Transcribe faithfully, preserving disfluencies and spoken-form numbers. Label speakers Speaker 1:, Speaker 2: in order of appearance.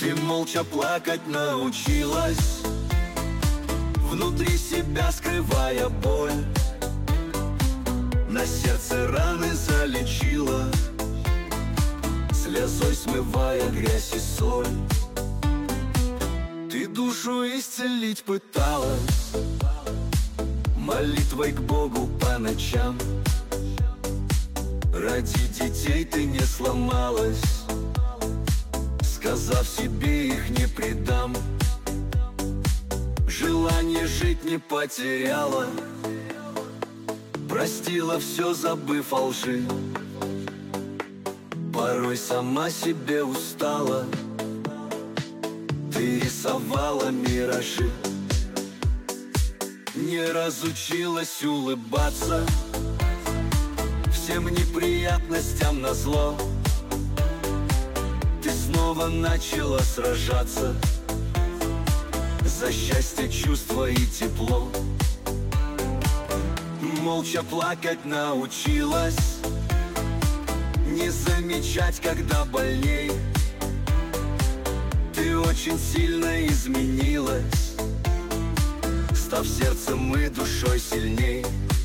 Speaker 1: Ты молча плакать научилась, внутри себя скрывая боль. На сердце раны залечила, слезой смывая грязь и соль. Ты душу исцелить пыталась, молитвой к Богу по ночам. Ради детей ты не сломалась, сказав себе, их не предам. Желание жить не потеряла, простила все, забыв о лжи. Порой сама себе устала, ты рисовала миражи. Не разучилась улыбаться всем неприятностям назло. Ты снова начала сражаться за счастье, чувство и тепло. Молча плакать научилась, не замечать, когда больней. Ты очень сильно изменилась, став сердцем и душой сильней.